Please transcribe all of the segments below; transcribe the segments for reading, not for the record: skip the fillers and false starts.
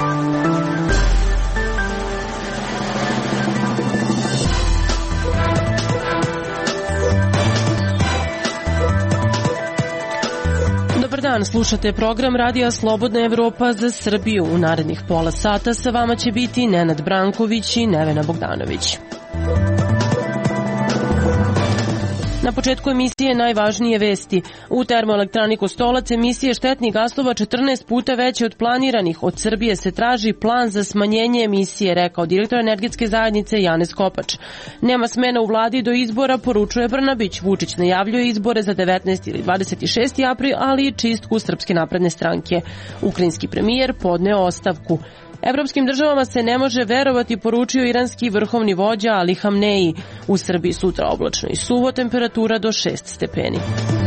Slušate program Radija Slobodna Evropa za Srbiju. U narednih pola sata sa vama će biti Nenad Branković i Nevena Bogdanović. Na početku emisije najvažnije vesti. U termoelektrani Kostolac emisije štetnih gasova 14 puta veće od planiranih. Od Srbije se traži plan za smanjenje emisije, rekao direktor energetske zajednice Janez Kopač. Nema smena u vladi do izbora, poručuje Brnabić. Vučić najavljuje izbore za 19. ili 26. april, ali i čistku Srpske napredne stranke. Ukrajinski premijer podneo ostavku. Evropskim državama se ne može verovati, poručio iranski vrhovni vođa Ali Hamneji. U Srbiji sutra oblačno i suvo, temperatura do 6 stepeni.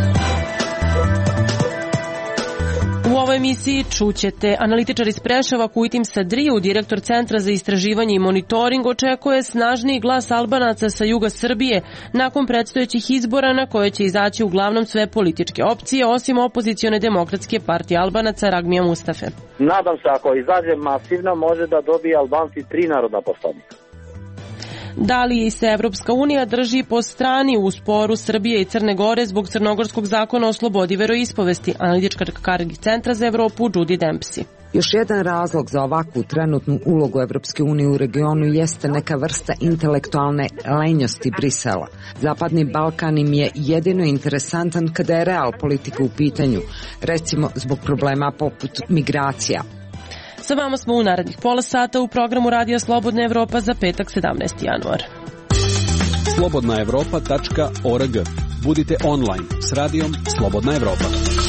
U ovoj emisiji čućete analitičar iz Preševa Kujtim Sadriju, direktor Centra za istraživanje i monitoring, očekuje snažniji glas Albanaca sa juga Srbije nakon predstojećih izbora na koje će izaći uglavnom sve političke opcije, osim opozicione demokratske partije Albanaca Ragmija Mustafe. Nadam se ako izađe masivno može da dobije Albanci 3 narodna poslanika. Da li se Evropska unija drži po strani u sporu Srbije i Crne Gore zbog crnogorskog zakona o slobodi veroispovesti? Analitička Centra za Evropu Judy Dempsey. Još jedan razlog za ovakvu trenutnu ulogu Evropske unije u regionu jeste neka vrsta intelektualne lenjosti Brisela. Zapadni Balkan im je jedino interesantan kada je real politika u pitanju, recimo zbog problema poput migracija. Sa vama smo u narednih pola sata u programu Radija Slobodna Evropa za petak 17. januar. slobodnaevropa.org. Budite online s radijom Slobodna Evropa.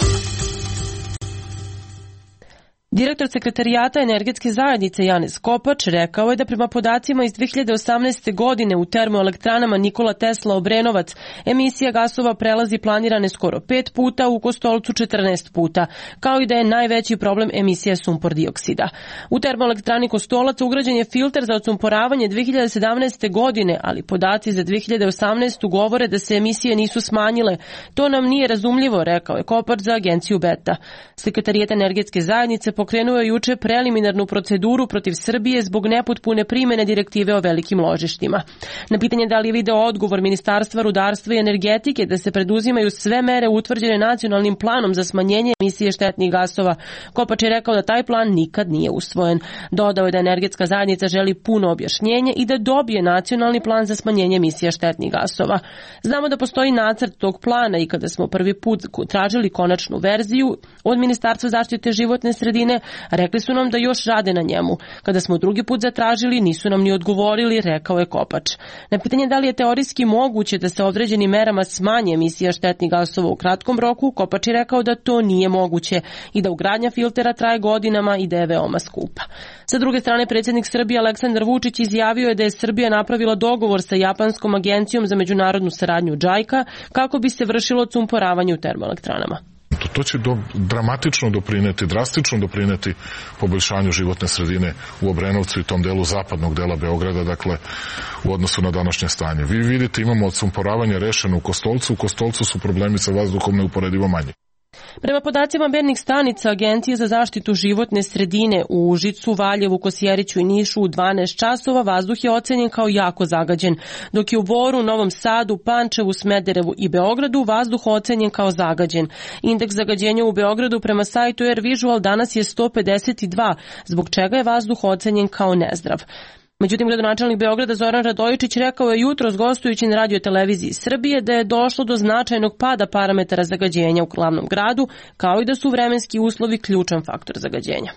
Direktor Sekretarijata energetske zajednice Janez Kopač rekao je da prema podacima iz 2018. godine u termoelektranama Nikola Tesla Obrenovac emisija gasova prelazi planirane skoro 5 puta, u Kostolcu 14 puta, kao i da je najveći problem emisija sumpor dioksida. U termoelektrani Kostolac ugrađen je filter za odsumporavanje 2017. godine, ali podaci za 2018. govore da se emisije nisu smanjile. To nam nije razumljivo, rekao je Kopač za agenciju Beta. Sekretarijat energetske zajednice pokrenuo je juče preliminarnu proceduru protiv Srbije zbog nepotpune primene direktive o velikim ložištima. Na pitanje da li je video odgovor Ministarstva rudarstva i energetike da se preduzimaju sve mere utvrđene nacionalnim planom za smanjenje emisije štetnih gasova, Kopač je rekao da taj plan nikad nije usvojen. Dodao je da energetska zajednica želi puno objašnjenje i da dobije nacionalni plan za smanjenje emisija štetnih gasova. Znamo da postoji nacrt tog plana i kada smo prvi put tražili konačnu verziju od Ministarstva zaštite životne sredine, rekli su nam da još rade na njemu. Kada smo drugi put zatražili, nisu nam ni odgovorili, rekao je Kopač. Na pitanje da li je teorijski moguće da se određenim merama smanje emisija štetnih gasova u kratkom roku, Kopač je rekao da to nije moguće i da ugradnja filtera traje godinama i da je veoma skupa. Sa druge strane, predsjednik Srbije Aleksandar Vučić izjavio je da je Srbija napravila dogovor sa japanskom agencijom za međunarodnu saradnju JICA kako bi se vršilo odsumporavanje u termoelektranama. To će dramatično doprineti, drastično doprineti poboljšanju životne sredine u Obrenovcu i tom delu zapadnog dela Beograda, dakle u odnosu na današnje stanje. Vi vidite, imamo odsumporavanje rešeno u Kostolcu su problemi sa vazduhom neuporedivo manji. Prema podacima mernih stanica Agencije za zaštitu životne sredine u Užicu, Valjevu, Kosjeriću i Nišu u 12 časova vazduh je ocenjen kao jako zagađen, dok je u Boru, Novom Sadu, Pančevu, Smederevu i Beogradu vazduh ocenjen kao zagađen. Indeks zagađenja u Beogradu prema sajtu Air Visual danas je 152, zbog čega je vazduh ocenjen kao nezdrav. Međutim, gradonačelnik Beograda Zoran Radojičić rekao je jutros gostujući na radioteleviziji Srbije da je došlo do značajnog pada parametara zagađenja u glavnom gradu, kao i da su vremenski uslovi ključan faktor zagađenja.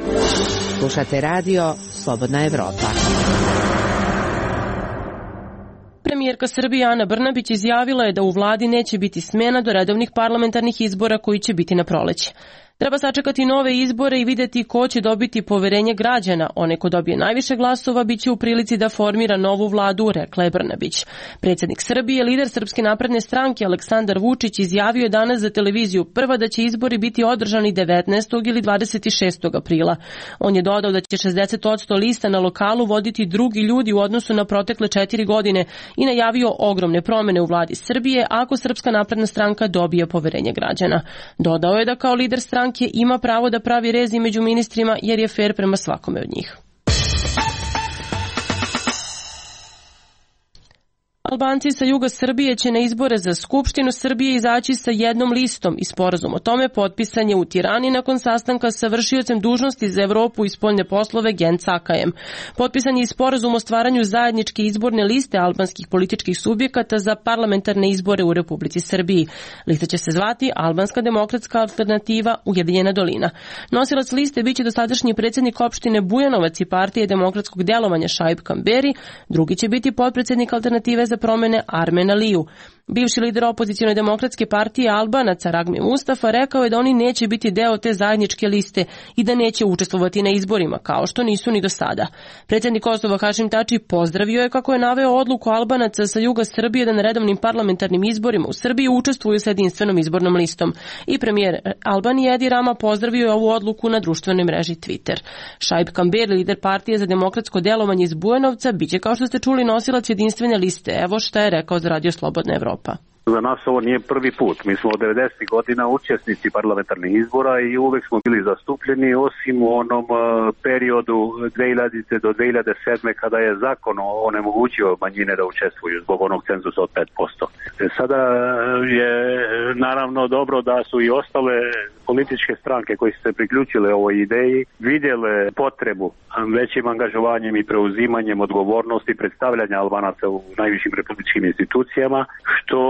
Slušate radio Slobodna Evropa. Premijerka Srbije Ana Brnabić izjavila je da u vladi neće biti smena do redovnih parlamentarnih izbora koji će biti na proleće. Treba sačekati nove izbore i vidjeti ko će dobiti poverenje građana. Onaj ko dobije najviše glasova biće u prilici da formira novu vladu, rekla je Brnabić. Predsjednik Srbije, lider Srpske napredne stranke Aleksandar Vučić izjavio je danas za televiziju Prva da će izbori biti održani 19. ili 26. aprila. On je dodao da će 60% lista na lokalu voditi drugi ljudi u odnosu na protekle 4 godine i najavio ogromne promjene u vladi Srbije ako Srpska napredna stranka dobije poverenje građana. Dodao je da kao lider stranke stranke ima pravo da pravi rez među ministrima jer je fer prema svakome od njih. Albanci sa juga Srbije će na izbore za Skupštinu Srbije izaći sa jednom listom i sporazum o tome potpisan je u Tirani nakon sastanka sa vršiocem dužnosti za Evropu i spoljne poslove Gen Cakajem. Potpisan je i sporazum o stvaranju zajedničke izborne liste albanskih političkih subjekata za parlamentarne izbore u Republici Srbiji. Lista će se zvati Albanska demokratska alternativa Ujedinjena dolina. Nosilac liste biće dosadašnji predsjednik opštine Bujanovac i partije demokratskog delovanja Šaip Kamberi, drugi će biti potpredsjednik alternative za promene Armen Aliju. Bivši lider opozicione demokratske partije Albanaca Ragmi Mustafa rekao je da oni neće biti deo te zajedničke liste i da neće učestvovati na izborima, kao što nisu ni do sada. Predsjednik Kosova Hašim Tači pozdravio je kako je naveo odluku Albanaca sa juga Srbije da na redovnim parlamentarnim izborima u Srbiji učestvuju sa jedinstvenom izbornom listom. I premijer Albanije Edi Rama pozdravio je ovu odluku na društvenoj mreži Twitter. Šaip Kamberi, lider partije za demokratsko delovanje iz Bujanovca, biće, kao što ste čuli, nosilac jedinstvene liste. Evo šta je rekao za Radio Slobodna Evropa. Za nas ovo nije prvi put. Mi smo od 90. godina učesnici parlamentarnih izbora i uvek smo bili zastupljeni, osim u onom periodu 2000. do 2007. kada je zakon onemogućio manjine da učestvuju zbog onog cenzusa od 5%. Sada je naravno dobro da su i ostale političke stranke koji su se priključile ovoj ideji vidjele potrebu većim angažovanjem i preuzimanjem odgovornosti predstavljanja Albanaca u najvišim republičkim institucijama, što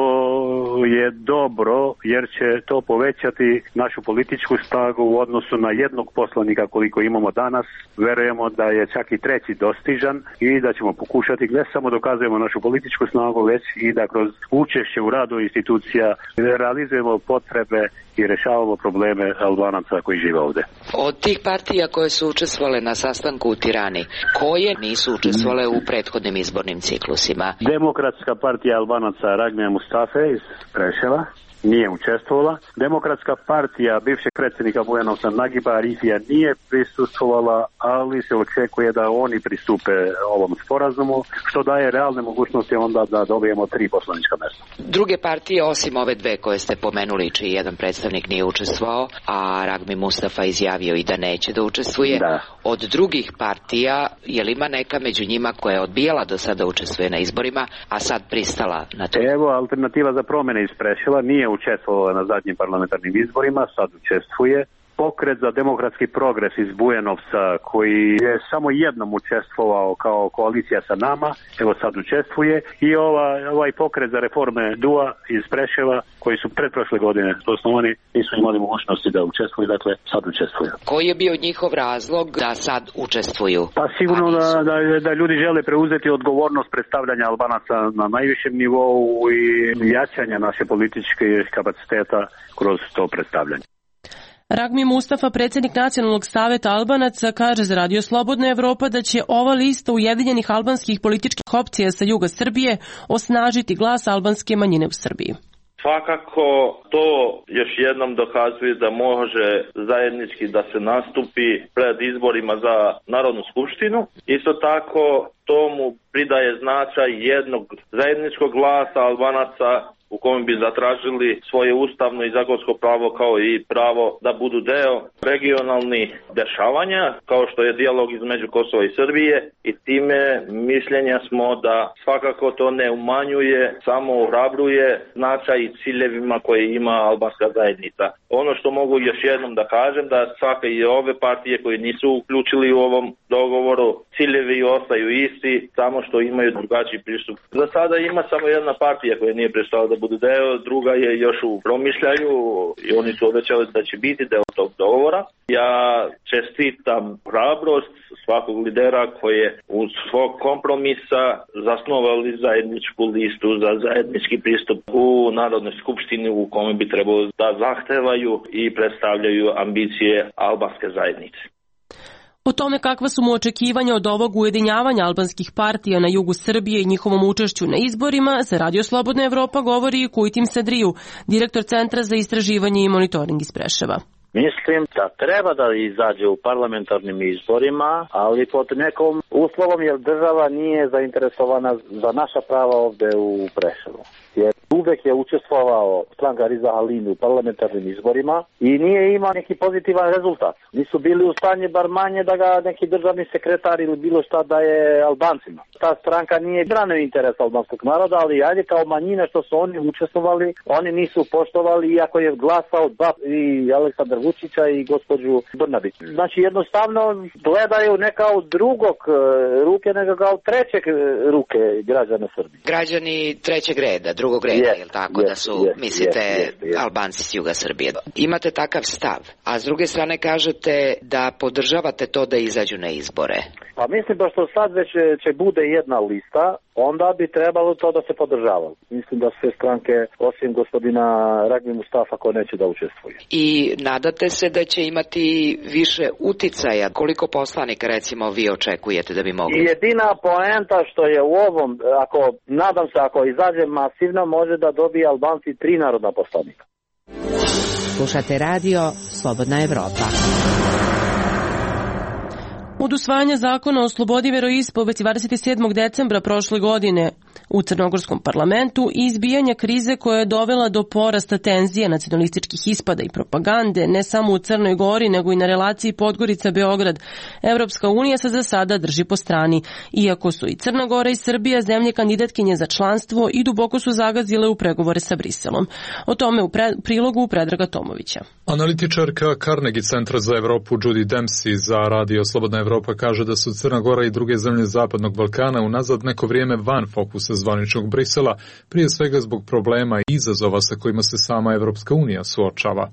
je dobro jer će to povećati našu političku snagu u odnosu na jednog poslanika koliko imamo danas. Verujemo da je čak i treći dostižan i da ćemo pokušati ne samo dokazujemo našu političku snagu, već i da kroz učešće u radu institucija realizujemo potrebe i rešavamo probleme Albanaca koji žive ovde. Od tih partija koje su učestvovale na sastanku u Tirani, koje nisu učestvovale u prethodnim izbornim ciklusima? Demokratska partija Albanaca Ragmija Mustafe iz Preševa nije učestvovala. Demokratska partija bivšeg predsjednika Bujanovca Nagiba Arifija nije prisustvovala, ali se očekuje da oni pristupe ovom sporazumu, što daje realne mogućnosti onda da dobijemo 3 poslanička mjesta. Druge partije, osim ove dve koje ste pomenuli, čiji jedan predstavnik nije učestvovao, a Ragmi Mustafa izjavio i da neće da učestvuje, od drugih partija, je li ima neka među njima koja je odbijala do sada učestvuje na izborima, a sad pristala na to? Evo, Alternativa za promjene iz Preševa nije učestvovala na zadnjim parlamentarnim izborima, sad učestvuje. Pokret za demokratski progres iz Bujanovca, koji je samo jednom učestvovao kao koalicija sa nama, evo sad učestvuje. I ovaj pokret za reforme DUA iz Preševa, koji su pretprošle godine osnovani, nisu imali mogućnosti da učestvuju, dakle sad učestvuju. Koji je bio njihov razlog da sad učestvuju? Pa sigurno da ljudi žele preuzeti odgovornost predstavljanja Albanaca na najvišem nivou i jačanja naše političke kapaciteta kroz to predstavljanje. Ragmi Mustafa, predsjednik Nacionalnog saveta Albanaca, kaže za Radio Slobodna Evropa da će ova lista ujedinjenih albanskih političkih opcija sa juga Srbije osnažiti glas albanske manjine u Srbiji. Svakako to još jednom dokazuje da može zajednički da se nastupi pred izborima za Narodnu skupštinu. Isto tako tomu pridaje značaj jednog zajedničkog glasa Albanaca u kojem bi zatražili svoje ustavno i zakonsko pravo kao i pravo da budu deo regionalnih dešavanja, kao što je dijalog između Kosova i Srbije, i time mišljenja smo da svakako to ne umanjuje, samo ohrabruje značaj i ciljevima koje ima albanska zajednica. Ono što mogu još jednom da kažem, da svaka i ove partije koje nisu uključili u ovom dogovoru, ciljevi ostaju isti, samo što imaju drugačiji pristup. Za sada ima samo jedna partija koja nije prestala da bude deo, druga je još u promišljaju i oni su obećali da će biti deo tog dogovora. Ja čestitam hrabrost svakog lidera koji je uz svog kompromisa zasnovali zajedničku listu za zajednički pristup u Narodnoj skupštini u kome bi trebalo da zahtevaju i predstavljaju ambicije albanske zajednice. O tome kakva su mu očekivanja od ovog ujedinjavanja albanskih partija na jugu Srbije i njihovom učešću na izborima, za Radio Slobodna Evropa govori i Kujtim Sedriju, direktor Centra za istraživanje i monitoring iz Preševa. Mislim da treba da izađe u parlamentarnim izborima, ali pod nekom uslovom jer država nije zainteresovana za naša prava ovde u Preševu. Jer Uvek je učestvovao stranka Riza Halimi u parlamentarnim izborima i nije imao neki pozitivan rezultat. Nisu bili u stanju bar manje da ga neki državni sekretar ili bilo šta daje Albancima. Ta stranka nije branio interes albanskog naroda, ali ajde kao manjine što su oni učestvovali, oni nisu poštovali iako je glasao i Aleksandar Vučića i gospođu Brnabić. Znači jednostavno gledaju ne kao drugog ruke, nego kao trećeg ruke građana Srbije. Građani trećeg reda, drugog reda, je li tako da su, mislite, Albanci s juga Srbije. Imate takav stav, a s druge strane kažete da podržavate to da izađu na izbore. Pa mislim da što sad već će bude jedna lista, onda bi trebalo to da se podržava. Mislim da sve stranke, osim gospodina Ragmi Mustafa, ko neće da učestvuje. I nadate se da će imati više uticaja? Koliko poslanika, recimo, vi očekujete da bi mogli? Jedina poenta što je u ovom, nadam se, ako izađe masivno, može da dobije Albanci 3 narodna poslanika. Slušate radio Slobodna Evropa. Od usvajanja zakona o slobodi veroispovesti 27. decembra prošle godine u Crnogorskom parlamentu i izbijanja krize koja je dovela do porasta tenzije, nacionalističkih ispada i propagande, ne samo u Crnoj Gori, nego i na relaciji Podgorica-Beograd, Evropska unija se za sada drži po strani. Iako su i Crna Gora i Srbija zemlje kandidatkinje za članstvo i duboko su zagazile u pregovore sa Briselom. O tome u prilogu Predraga Tomovića. Analitičarka Carnegie Centra za Evropu Judy Dempsey za radio Slobodna Evropa kaže da su Crna Gora i druge zemlje Zapadnog Balkana unazad neko vrijeme van fokusa zvaničnog Brisela, prije svega zbog problema i izazova sa kojima se sama Evropska unija suočava.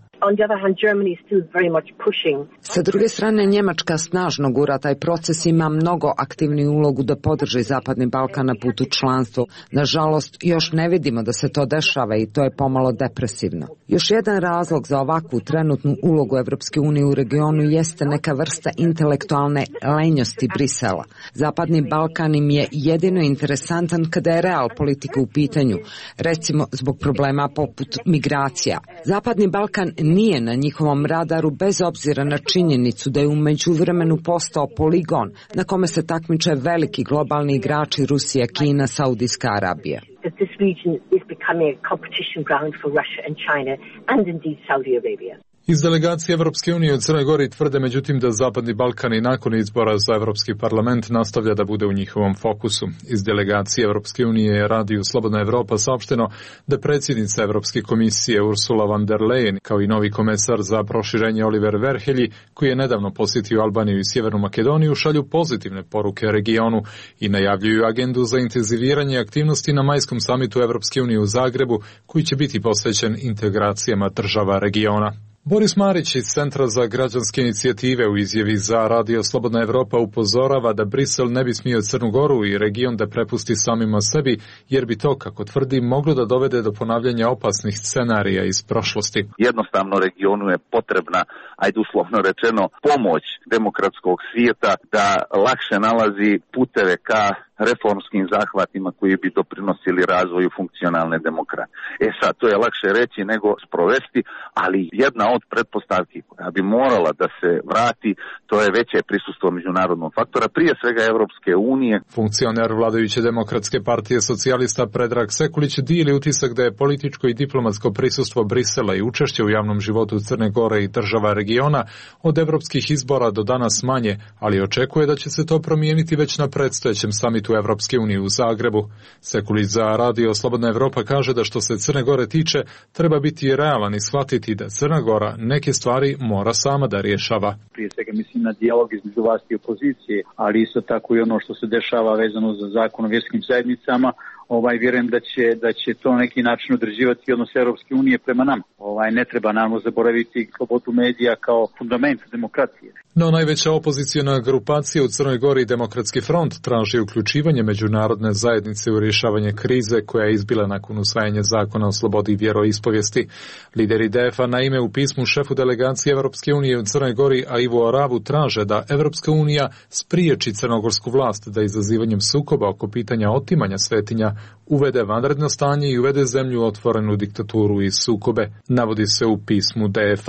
Sa druge strane, Njemačka snažno gura taj proces, ima mnogo aktivniju ulogu da podrži Zapadni Balkan na putu članstva. Nažalost, još ne vidimo da se to dešava i to je pomalo depresivno. Još jedan razlog za ovakvu trenutnu ulogu Evropske unije u regionu jeste neka vrsta intelektualne lenjosti Brisela. Zapadni Balkan im je jedino interesantan kada je real politika u pitanju, recimo zbog problema poput migracija. Zapadni Balkan nije na njihovom radaru bez obzira na činjenicu da je u međuvremenu postao poligon na kome se takmiče veliki globalni igrači Rusija, Kina, Saudijska Arabija. This region is becoming a competition ground for Russia and China and indeed Saudi Arabia. Iz delegacije Evropske unije u Crnoj Gori tvrde međutim da Zapadni Balkan i nakon izbora za Evropski parlament nastavlja da bude u njihovom fokusu. Iz delegacije Evropske unije je radiju Slobodna Evropa saopšteno da predsjednica Evropske komisije Ursula von der Leyen kao i novi komesar za proširenje Oliver Verhelyi, koji je nedavno posjetio Albaniju i Sjevernu Makedoniju, šalju pozitivne poruke regionu i najavljuju agendu za intenziviranje aktivnosti na majskom samitu Evropske unije u Zagrebu, koji će biti posvećen integracijama država regiona. Boris Marić iz Centra za građanske inicijative u izjavi za radio Slobodna Evropa upozorava da Brisel ne bi smio Crnu Goru i region da prepusti samima sebi, jer bi to, kako tvrdi, moglo da dovede do ponavljanja opasnih scenarija iz prošlosti. Jednostavno regionu je potrebna, ajde uslovno rečeno, pomoć demokratskog svijeta da lakše nalazi puteve ka reformskim zahvatima koji bi doprinosili razvoju funkcionalne demokratije. Sad, to je lakše reći nego sprovesti, ali jedna od pretpostavki koja bi morala da se vrati, to je veće prisustvo međunarodnog faktora, prije svega Evropske unije. Funkcioner vladajuće demokratske partije socijalista Predrag Sekulić dijeli utisak da je političko i diplomatsko prisustvo Brisela i učešće u javnom životu Crne Gore i država regiona od evropskih izbora do danas manje, ali očekuje da će se to promijeniti već na predstojećem samitu Evropske unije u Zagrebu. Sekulić za radio Slobodna Evropa kaže da što se Crne Gore tiče, treba biti realan i shvatiti da Crna Gora neke stvari mora sama da rješava. Prije svega mislim na dijalog između vlasti i opozicije, ali isto tako i ono što se dešava vezano za zakon o vjerskim zajednicama. Vjerujem da će to na neki način određivati odnos Europske unije prema nama. Ne treba naravno zaboraviti slobodu medija kao fundament demokracije. No najveća opozicijona grupacija u Crnoj Gori, Demokratski front, traži uključivanje međunarodne zajednice u rješavanje krize koja je izbila nakon usvajanja zakona o slobodi vjeroispovijesti. Lideri DF-a naime u pismu šefu delegacije Europske unije u Crnoj Gori, a Ivo Aravu, traže da Europska unija spriječi crnogorsku vlast da izazivanjem sukoba oko pitanja otimanja svetinja uvede vanredno stanje i uvede zemlju otvorenu diktaturu i sukobe, navodi se u pismu DF-a.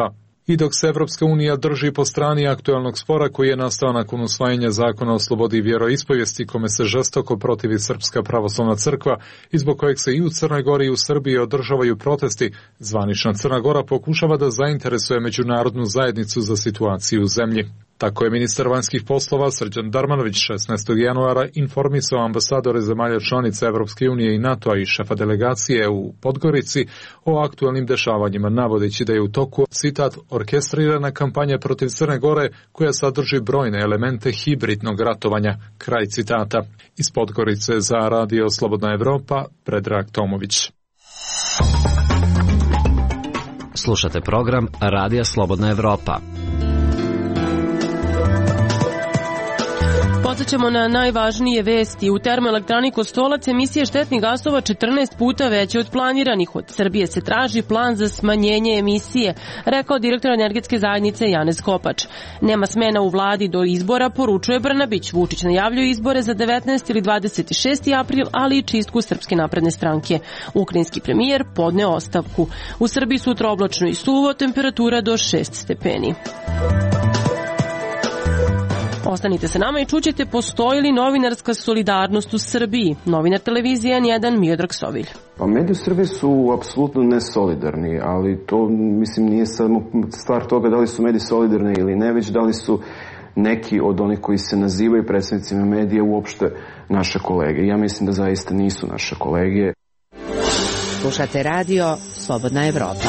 I dok se Evropska unija drži po strani aktuelnog spora koji je nastao nakon usvajanja zakona o slobodi vjeroispovijesti kome se žestoko protivi Srpska pravoslavna crkva i zbog kojeg se i u Crnoj Gori i u Srbiji održavaju protesti, zvanična Crna Gora pokušava da zainteresuje međunarodnu zajednicu za situaciju u zemlji. Tako je ministar vanjskih poslova Srđan Darmanović 16. januara informisao ambasadore zemalja članica Evropske unije i NATO-a i šefa delegacije u Podgorici o aktualnim dešavanjima, navodeći da je u toku, citat, orkestrirana kampanja protiv Crne Gore koja sadrži brojne elemente hibridnog ratovanja, kraj citata. Iz Podgorice za Radio Slobodna Evropa, Predrag Tomović. Slušate program Radija Slobodna Evropa. Podsećamo na najvažnije vesti. U termoelektrani Kostolac emisije štetnih gasova 14 puta veće od planiranih. Od Srbije se traži plan za smanjenje emisije, rekao direktor energetske zajednice Janez Kopač. Nema smena u vladi do izbora, poručuje Brnabić. Vučić najavljuje izbore za 19. ili 26. april, ali i čistku Srpske napredne stranke. Ukrajinski premijer podneo ostavku. U Srbiji sutra oblačno i suvo, temperatura do 6 stepeni. Ostanite sa nama i čućete postoji li novinarska solidarnost u Srbiji. Novinar televizije N1 Miodrag Sovilj. Pa mediji u Srbiji su apsolutno nesolidarni, ali to mislim nije samo stvar toga da li su mediji solidarni ili ne, već da li su neki od onih koji se nazivaju predstavnicima medija uopšte naše kolege. Ja mislim da zaista nisu naše kolege. Slušate radio Slobodna Evropa.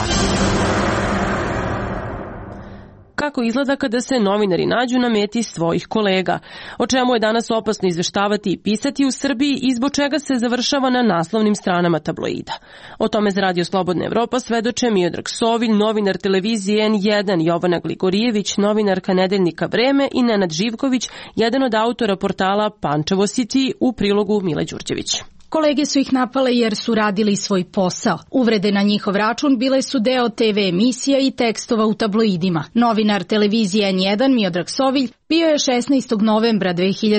Kako izgleda kada se novinari nađu na meti svojih kolega? O čemu je danas opasno izveštavati i pisati u Srbiji i zbog čega se završava na naslovnim stranama tabloida? O tome za Radio Slobodna Evropa svedoče Miodrag Sovilj, novinar televizije N1, Jovana Gligorijević, novinarka nedeljnika Vreme i Nenad Živković, jedan od autora portala Pančevo City, u prilogu Mile Đurđević. Kolege su ih napale jer su radili svoj posao. Uvrede na njihov račun bile su deo TV emisija i tekstova u tabloidima. Novinar televizije N1 Miodrag Sovilj bio je 16. novembra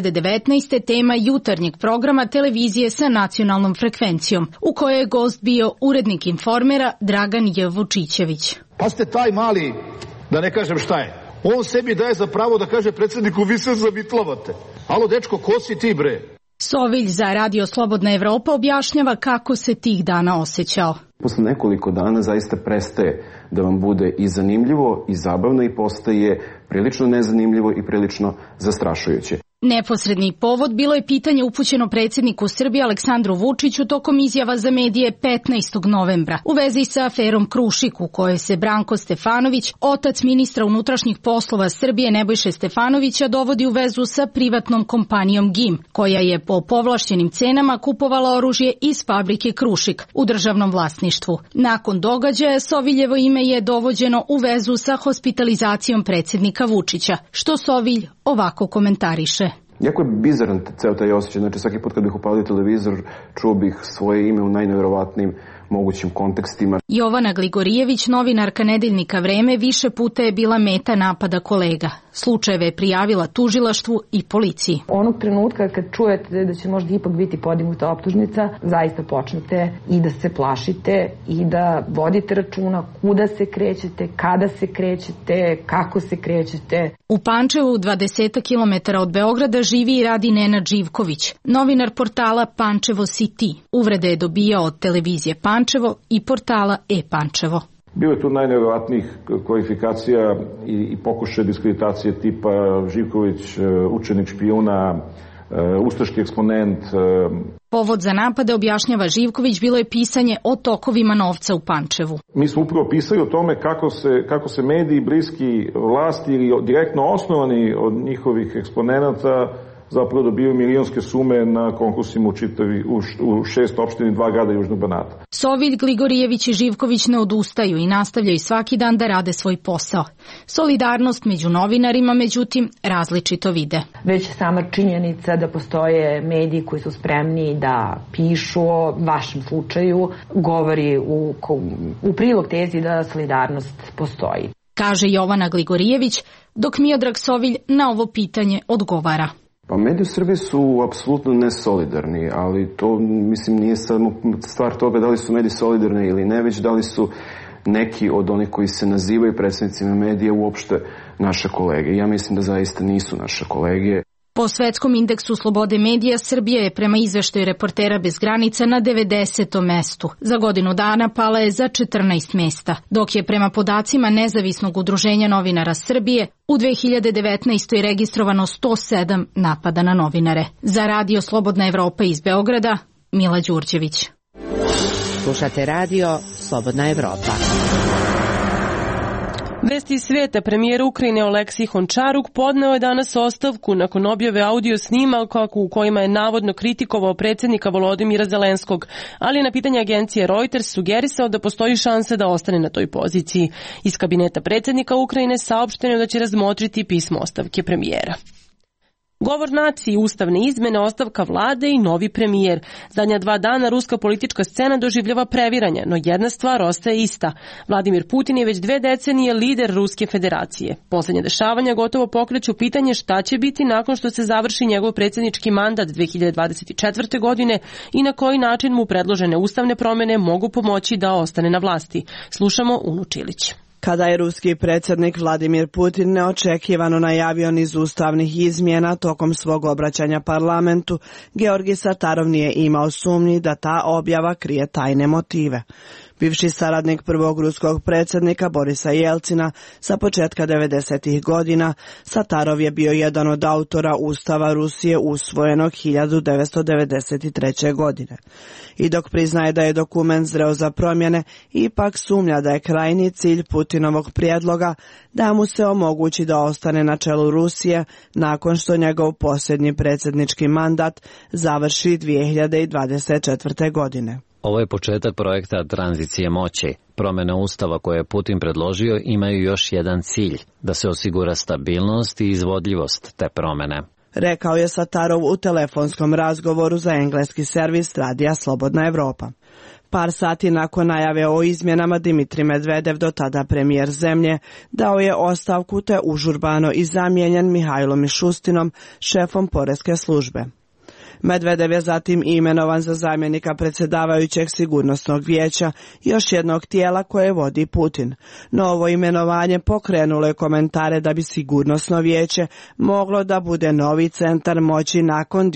2019. tema jutarnjeg programa televizije sa nacionalnom frekvencijom, u kojoj je gost bio urednik Informera Dragan J. Vučićević. Pa ste taj mali, da ne kažem šta je, on sebi daje za pravo da kaže predsjedniku vi se zavitlavate. Alo dečko, ko si ti bre? Sovilj za Radio Slobodna Evropa objašnjava kako se tih dana osjećao. Posle nekoliko dana zaista prestaje da vam bude i zanimljivo i zabavno i postaje prilično nezanimljivo i prilično zastrašujuće. Neposredni povod bilo je pitanje upućeno predsjedniku Srbije Aleksandru Vučiću tokom izjava za medije 15. novembra u vezi sa aferom Krušik, u kojoj se Branko Stefanović, otac ministra unutrašnjih poslova Srbije Nebojše Stefanovića, dovodi u vezu sa privatnom kompanijom GIM, koja je po povlašćenim cenama kupovala oružje iz fabrike Krušik u državnom vlasništvu. Nakon događaja Soviljevo ime je dovođeno u vezu sa hospitalizacijom predsjednika Vučića, što Sovilj ovako komentariše. Jako je bizaran ceo taj osjećaj, znači svaki put kad bih upalio televizor čuo bih svoje ime u najneverovatnijim mogućim kontekstima. Jovana Gligorijević, novinarka nedeljnika Vreme, više puta je bila meta napada kolega. Slučajeve je prijavila tužilaštvu i policiji. Onog trenutka kad čujete da će možda ipak biti podignuta optužnica, zaista počnete i da se plašite i da vodite računa kuda se krećete, kada se krećete, kako se krećete. U Pančevu, 20 km od Beograda, živi i radi Nenad Živković, novinar portala Pančevo City. Uvrede je dobijao od televizije Pančevo i portala E-Pančevo. Bio je tu najnevjerovatnijih kvalifikacija i pokušaja diskreditacije tipa Živković, učenik špijuna, ustaški eksponent. Povod za napade, objašnjava Živković, bilo je pisanje o tokovima novca u Pančevu. Mi smo upravo pisali o tome kako se mediji bliski vlasti ili direktno osnovani od njihovih eksponenata zapravo dobiju milionske sume na konkursima u 6 opštini, 2 grada Južnog Banata. Sovilj, Gligorijević i Živković ne odustaju i nastavljaju svaki dan da rade svoj posao. Solidarnost među novinarima, međutim, različito vide. Već sama činjenica da postoje mediji koji su spremni da pišu o vašem slučaju govori u prilog tezi da solidarnost postoji. Kaže Jovana Gligorijević, dok Miodrag Sovilj na ovo pitanje odgovara. Pa mediji u Srbiji su apsolutno nesolidarni, ali to mislim nije samo stvar toga da li su mediji solidarni ili ne, već da li su neki od onih koji se nazivaju predstavnicima medija uopšte naše kolege. Ja mislim da zaista nisu naše kolege. Po svetskom indeksu slobode medija, Srbija je prema izveštaju Reportera bez granica na 90. mestu. Za godinu dana pala je za 14 mesta, dok je prema podacima Nezavisnog udruženja novinara Srbije u 2019. registrovano 107 napada na novinare. Za Radio Slobodna Evropa iz Beograda, Mila Đurđević. Slušate Radio Slobodna Evropa. Vesti iz svijeta. Premijer Ukrajine Oleksij Hončaruk podneo je danas ostavku nakon objave audio snimaka u kojima je navodno kritikovao predsjednika Volodimira Zelenskog, ali je na pitanje agencije Reuters sugerisao da postoji šanse da ostane na toj poziciji. Iz kabineta predsjednika Ukrajine saopšteno je da će razmotriti pismo ostavke premijera. Govor naciji, ustavne izmene, ostavka vlade i novi premijer. Zadnja 2 dana ruska politička scena doživljava previranje, no jedna stvar ostaje ista. Vladimir Putin je već 2 decenije lider Ruske federacije. Posljednje dešavanja gotovo pokreću pitanje šta će biti nakon što se završi njegov predsjednički mandat 2024. godine i na koji način mu predložene ustavne promjene mogu pomoći da ostane na vlasti. Slušamo Unu Čilić. Kada je ruski predsjednik Vladimir Putin neočekivano najavio niz ustavnih izmjena tokom svog obraćanja parlamentu, Georgi Satarov nije imao sumnji da ta objava krije tajne motive. Bivši saradnik prvog ruskog predsjednika Borisa Jelcina sa početka 90. godina, Satarov je bio jedan od autora Ustava Rusije usvojenog 1993. godine. I dok priznaje da je dokument zreo za promjene, ipak sumnja da je krajnji cilj Putinovog prijedloga da mu se omogući da ostane na čelu Rusije nakon što njegov posljednji predsjednički mandat završi 2024. godine. Ovo je početak projekta tranzicije moći. Promjene ustava koje je Putin predložio imaju još jedan cilj, da se osigura stabilnost i izvodljivost te promjene. Rekao je Satarov u telefonskom razgovoru za engleski servis Radija Slobodna Evropa. Par sati nakon najave o izmjenama, Dimitrij Medvedev, do tada premijer zemlje, dao je ostavku te užurbano i zamijenjen Mihajlom Mišustinom, šefom poreske službe. Medvedev je zatim imenovan za zamjenika predsjedavajućeg sigurnosnog vijeća, još jednog tijela koje vodi Putin. No ovo imenovanje pokrenulo je komentare da bi sigurnosno vijeće moglo da bude novi centar moći nakon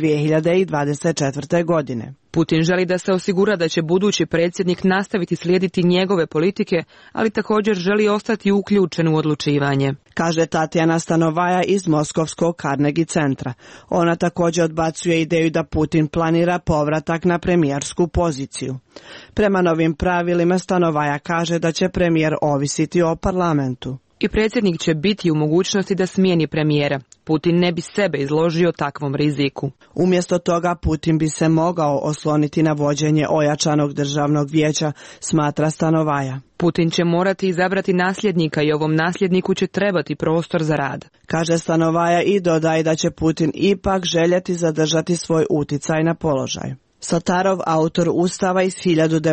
2024. godine. Putin želi da se osigura da će budući predsjednik nastaviti slijediti njegove politike, ali također želi ostati uključen u odlučivanje, kaže Tatjana Stanovaja iz Moskovskog Carnegie centra. Ona također odbacuje ideju da Putin planira povratak na premijersku poziciju. Prema novim pravilima Stanovaja kaže da će premijer ovisiti o parlamentu. I predsjednik će biti u mogućnosti da smijeni premijera. Putin ne bi sebe izložio takvom riziku. Umjesto toga Putin bi se mogao osloniti na vođenje ojačanog državnog vijeća, smatra Stanovaja. Putin će morati izabrati nasljednika i ovom nasljedniku će trebati prostor za rad, kaže Stanovaja i dodaje da će Putin ipak željeti zadržati svoj uticaj na položaj. Satarov, autor Ustava iz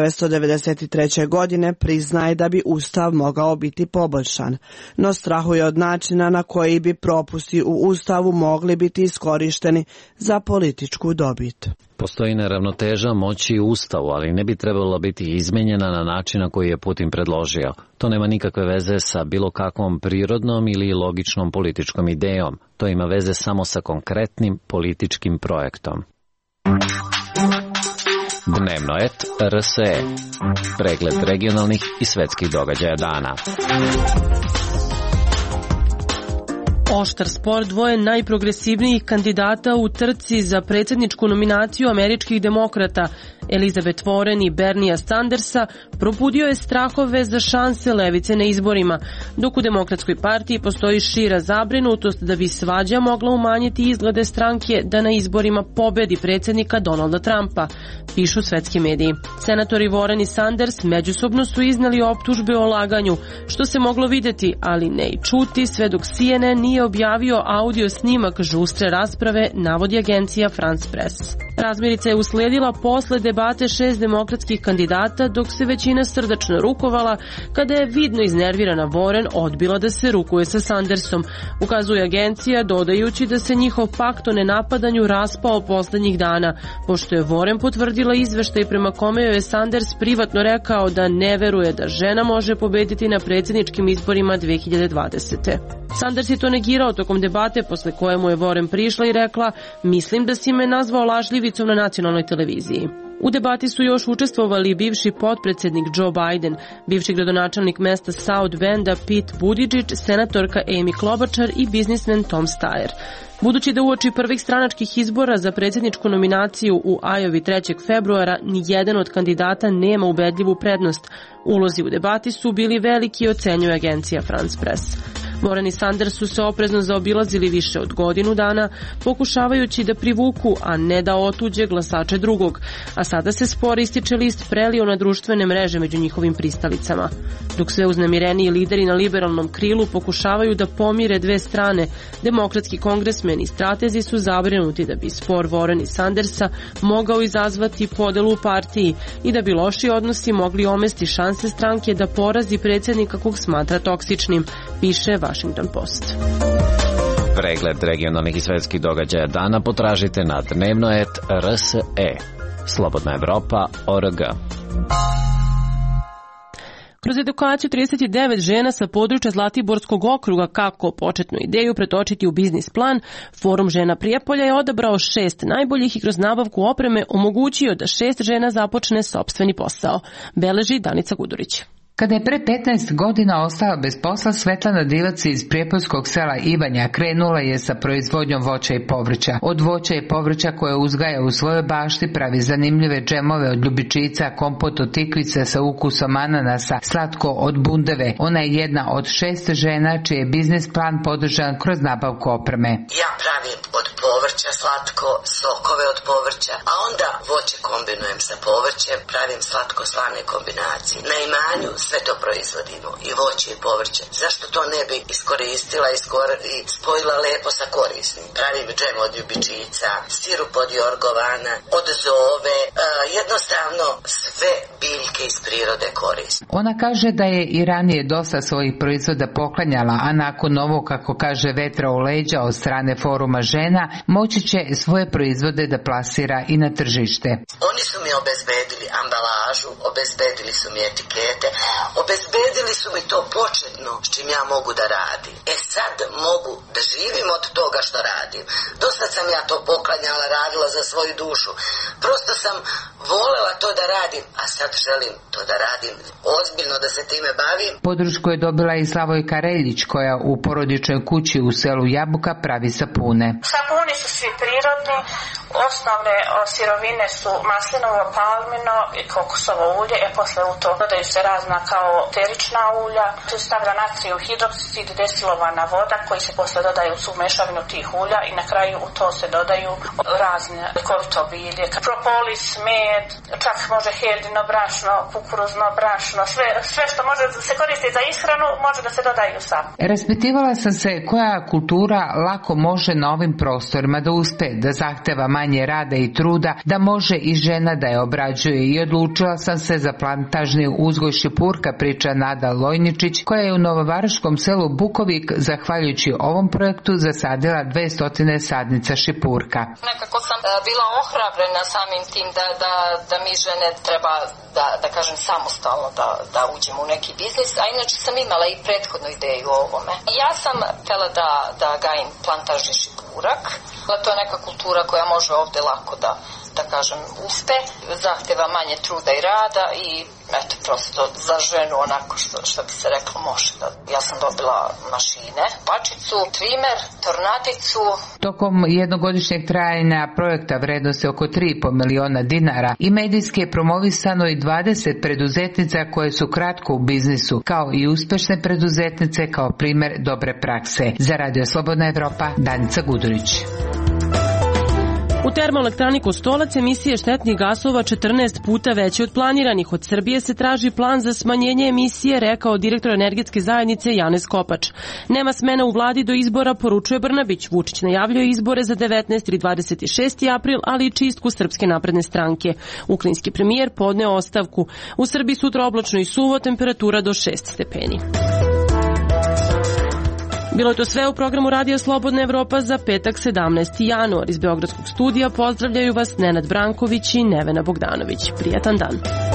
1993. godine, priznaje da bi Ustav mogao biti poboljšan, no strahuje od načina na koji bi propusti u Ustavu mogli biti iskorišteni za političku dobit. Postoji neravnoteža moći u Ustavu, ali ne bi trebalo biti izmijenjena na način na koji je Putin predložio. To nema nikakve veze sa bilo kakvom prirodnom ili logičnom političkom idejom. To ima veze samo sa konkretnim političkim projektom. Dnevno et RSE. Pregled regionalnih i svetskih događaja dana. Oštar spor dvoje najprogresivnijih kandidata u trci za predsjedničku nominaciju američkih demokrata, Elizabeth Warren i Bernia Sandersa, probudio je strahove za šanse levice na izborima, dok u Demokratskoj partiji postoji šira zabrinutost da bi svađa mogla umanjiti izglede stranke da na izborima pobedi predsjednika Donalda Trumpa, pišu svetski mediji. Senatori Warren i Sanders međusobno su izneli optužbe o laganju, što se moglo vidjeti, ali ne i čuti, sve dok CNN nije objavio audio snimak žustre rasprave, navodi agencija France Press. Razmirica je usledila posle debate 6 demokratskih kandidata, dok se većina srdačno rukovala kada je vidno iznervirana Warren odbila da se rukuje sa Sandersom, ukazuje agencija, dodajući da se njihov pakt o nenapadanju raspao poslednjih dana, pošto je Warren potvrdila izveštaj prema kome joj je Sanders privatno rekao da ne veruje da žena može pobediti na predsjedničkim izborima 2020. Sanders je to negirao tokom debate, posle koje mu je Warren prišla i rekla: "Mislim da si me nazvao lažljivicom na nacionalnoj televiziji." U debati su još učestvovali bivši potpredsjednik Joe Biden, bivši gradonačelnik mesta South Benda Pete Buttigieg, senatorka Amy Klobuchar i biznismen Tom Steyer. Budući da uoči prvih stranačkih izbora za predsjedničku nominaciju u Iowi 3. februara nijedan od kandidata nema ubedljivu prednost, ulozi u debati su bili veliki, ocenjuje agencija France Press. Warren i Sanders su se oprezno zaobilazili više od godinu dana, pokušavajući da privuku, a ne da otuđe glasače drugog, a sada se spor ističe list prelio na društvene mreže među njihovim pristalicama. Dok sve uznemireniji lideri na liberalnom krilu pokušavaju da pomire dve strane, demokratski kongresmeni i stratezi su zabrinuti da bi spor Warren i Sandersa mogao izazvati podelu u partiji i da bi loši odnosi mogli omesti šanse stranke da porazi predsjednika kog smatra toksičnim, piše Washington Post. Pregled regionalnih i svetskih događaja dana potražite na dnevno.rs.e. Slobodna Evropa.org. Kroz edukaciju 39 žena sa područja Zlatiborskog okruga kako početnu ideju pretočiti u biznis plan, Forum žena Prijepolja je odabrao 6 najboljih i kroz nabavku opreme omogućio da 6 žena započne sopstveni posao, beleži Danica Gudurić. Kada je pre 15 godina ostala bez posla, Svetlana Divac iz prijepoljskog sela Ivanja krenula je sa proizvodnjom voća i povrća. Od voća i povrća koje uzgaja u svojoj bašti pravi zanimljive džemove od ljubičica, kompot od tikvice sa ukusom ananasa, slatko od bundeve. Ona je jedna od 6 žena čiji je biznis plan podržan kroz nabavku opreme. Ja pravim od povrća slatko, sokove od povrća, a onda voće kombinujem sa povrćem, pravim slatko-slane kombinacije. Na imanju sve to proizvodimo, i voće i povrće. Zašto to ne bi iskoristila i spojila lepo sa korisnim? Pravim džem od ljubičica, sirup od jorgovana, od zove, jednostavno sve biljke iz prirode korisne. Ona kaže da je i ranije dosta svojih proizvoda poklanjala, a nakon ovo, kako kaže, vetra u leđa od strane Foruma žena, moći će svoje proizvode da plasira i na tržište. Oni su mi obezbedili ambalažu, obezbedili su mi etikete, obezbedili su mi to početno s čim ja mogu da radim. Sad mogu da živim od toga što radim. Dosta sam ja to poklanjala, radila za svoju dušu. Prosto sam volela to da radim, a sad želim to da radim ozbiljno, da se time bavim. Podršku je dobila i Slavojka Reljić, koja u porodičnoj kući u selu Jabuka pravi sapune. Sapuni su svi prirodni, osnovne sirovine su maslinovo, palmino i kokosovo ulje, posle u to dodaju se razna kao eterična ulja, tu se stavlja natrijev hidroksid, destilovana voda koji se posle dodaju u mešavinu tih ulja i na kraju u to se dodaju razne lekovito bilje, propolis, med, čak može heljino brašno, kukuruzno brašno, sve što može se koristiti za ishranu može da se dodaju u sap. Raspitivala sam se koja kultura lako može na ovim prostorima da uspe, da zahteva manje rada i truda, da može i žena da je obrađuje, i odlučila sam se za plantažni uzgoj šipurka, priča Nada Lojničić, koja je u novovaroškom selu Bukovik zahvaljujući ovom projektu zasadila 200 sadnica šipurka. Nekako sam bila ohrabrena samim tim da mi žene treba da kažem samostalno da uđemo u neki biznis, a inače sam imala i prethodnu ideju o ovome. Ja sam htjela da gajim plantažni šipurak, to je neka kultura koja može ovde lako da kažem uspe, zahteva manje truda i rada i eto, prosto za ženu onako što bi se reklo može. Ja sam dobila mašine, pačicu, trimer, tornadicu. Tokom jednogodišnjeg trajanja projekta vrednosti oko 3,5 miliona dinara i medijski je promovisano i 20 preduzetnica koje su kratko u biznisu, kao i uspešne preduzetnice kao primer dobre prakse. Za Radio Slobodna Evropa, Danica Gudurić. U U termoelektrani Kostolac emisije štetnih gasova 14 puta veće od planiranih. Od Srbije se traži plan za smanjenje emisije, rekao direktor energetske zajednice Janez Kopač. Nema smena u vladi do izbora, poručuje Brnabić. Vučić najavljuje izbore za 19. i 26. april, ali i čistku Srpske napredne stranke. Ukrajinski premijer podneo ostavku. U Srbiji sutra oblačno i suvo, temperatura do 6 stepeni. Bilo je to sve u programu Radija Slobodna Evropa za petak 17. januar. Iz Beogradskog studija pozdravljaju vas Nenad Branković i Nevena Bogdanović. Prijatan dan.